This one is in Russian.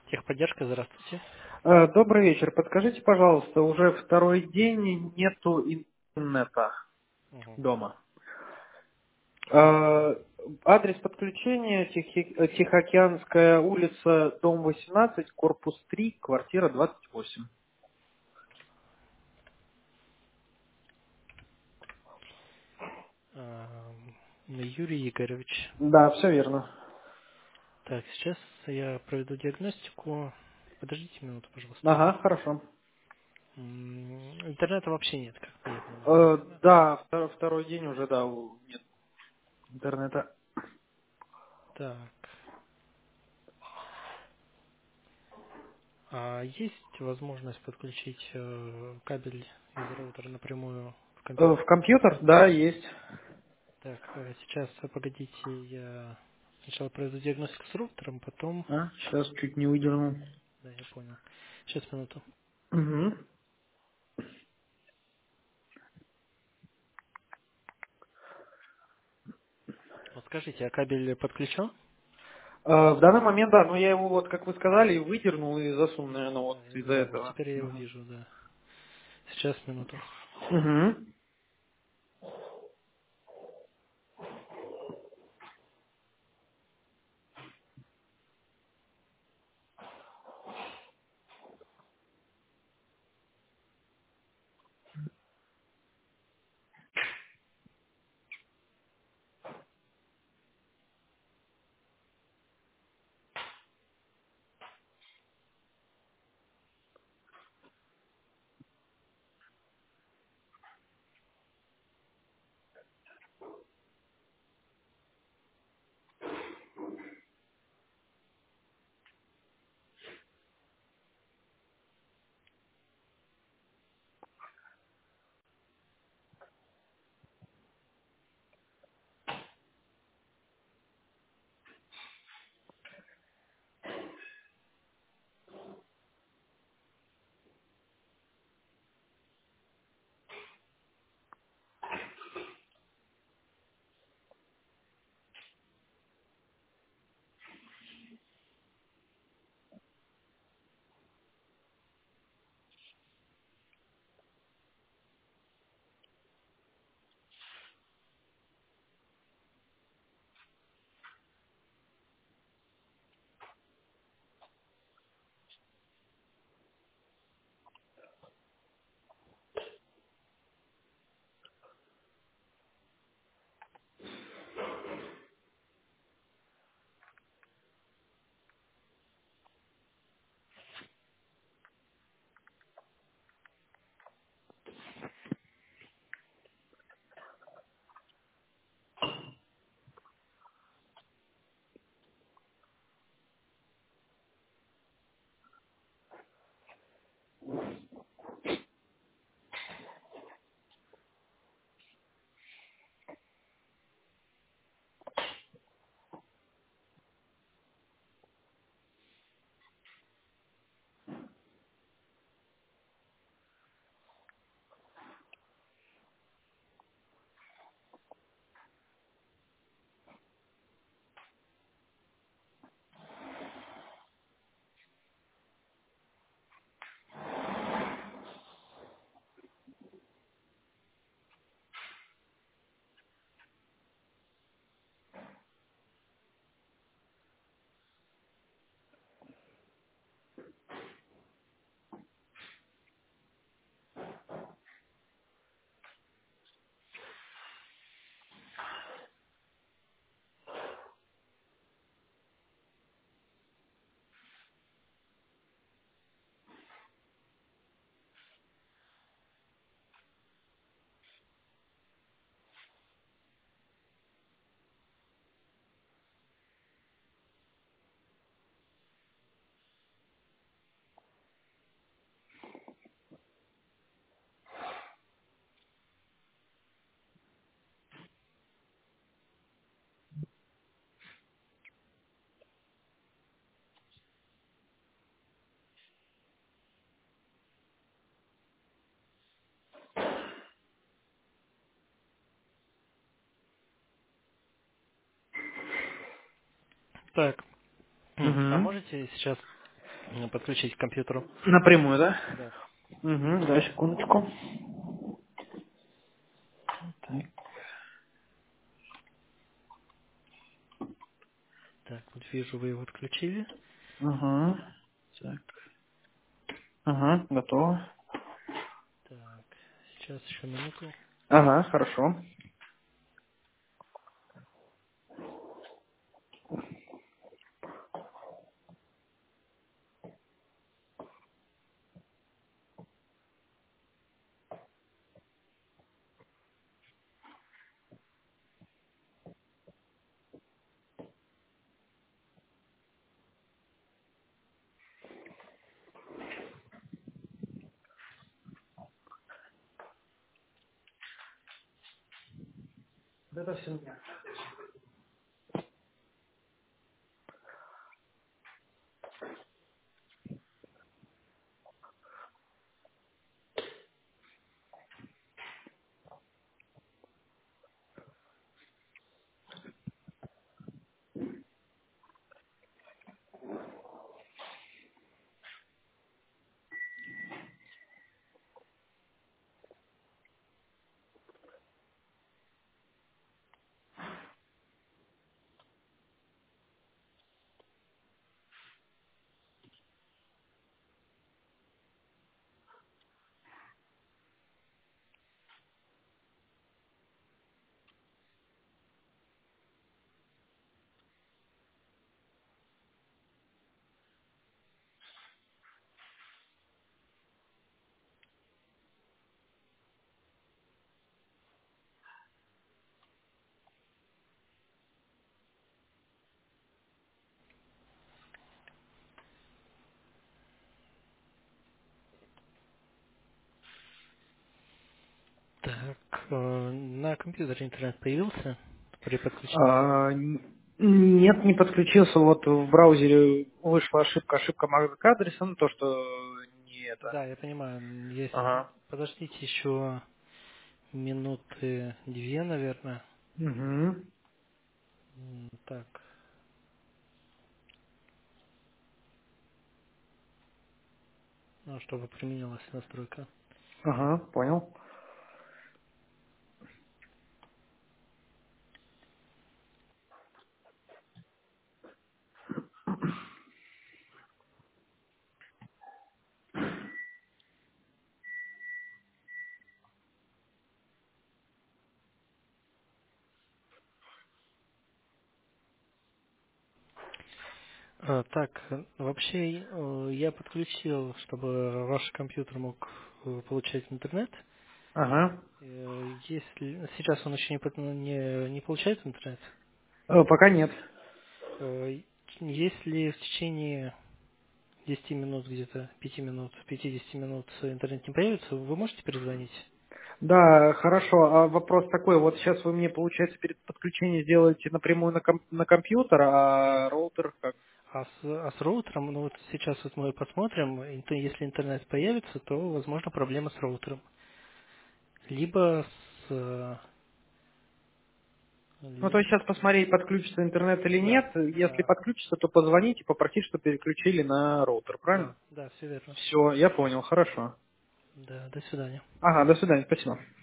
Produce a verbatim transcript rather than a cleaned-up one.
Техподдержка, здравствуйте. Э, Добрый вечер. Подскажите, пожалуйста, уже второй день нету интернета Мгм. дома. А, Э, Адрес подключения Тихи- э, Тихоокеанская улица, дом восемнадцать, корпус три, квартира двадцать восемь. а, Юрий Игоревич. Да, все верно. Так, сейчас я проведу диагностику. Подождите минуту, пожалуйста. Ага, хорошо. М, Интернета вообще нет, как понять не могу. Э, Да, втор- второй день уже, да, у- нет интернета. Так. А есть возможность подключить э, кабель из роутера напрямую в Э, В компьютер? компьютер? Да, есть. Так, э, сейчас, э, погодите, я сначала проведу диагностику с роутером, потом... А, сейчас чуть не выдернул. Да, я понял. Сейчас, минуту. Мгм. Вот скажите, а кабель подключен? Э, В данный момент, да, но я его, вот, как вы сказали, выдернул и засунул, наверное, вот Да, из-за да, вот этого. теперь я его вижу, да. Сейчас, минуту. Угу. Так, а Угу. можете сейчас м, подключить к компьютеру. Напрямую, да? Да. Угу, да, секундочку. Так. Так, вот вижу, вы его отключили. Угу. Так. Ага, готово. Так, сейчас еще минуту. Ага, хорошо. Да это все меня. Так, э, на компьютере интернет появился при подключении? А, н- нет, не подключился. Вот в браузере вышла ошибка, ошибка MAC адреса, ну то, что не это. Да, я понимаю. Есть. Ага. Подождите еще минуты две, наверное. Угу. М, Так, ну, чтобы применилась настройка. Ага, понял. А, так, э, вообще э, я подключил, чтобы ваш компьютер мог э, получать интернет. Ага. Э, Если сейчас он еще не, под- не, не получает интернет, Э, пока нет. э, если в течение десяти минут, где-то пяти минут, пятидесяти минут интернет не появится, вы можете перезвонить? Да, хорошо. А вопрос такой, вот сейчас вы мне, получается, перед подключением сделаете напрямую на, ком- на компьютер, а Да. роутер как? А с, а с роутером, ну вот сейчас вот мы посмотрим, интер- если интернет появится, то, возможно, проблема с роутером. Либо с... э, Ну, то ли- есть сейчас посмотреть, подключится интернет или Да, нет. Если да, подключится, то позвонить и попросить, чтобы переключили на роутер, правильно? да, да, все верно. Все, я понял, хорошо. Да, до свидания. Ага, до свидания, спасибо.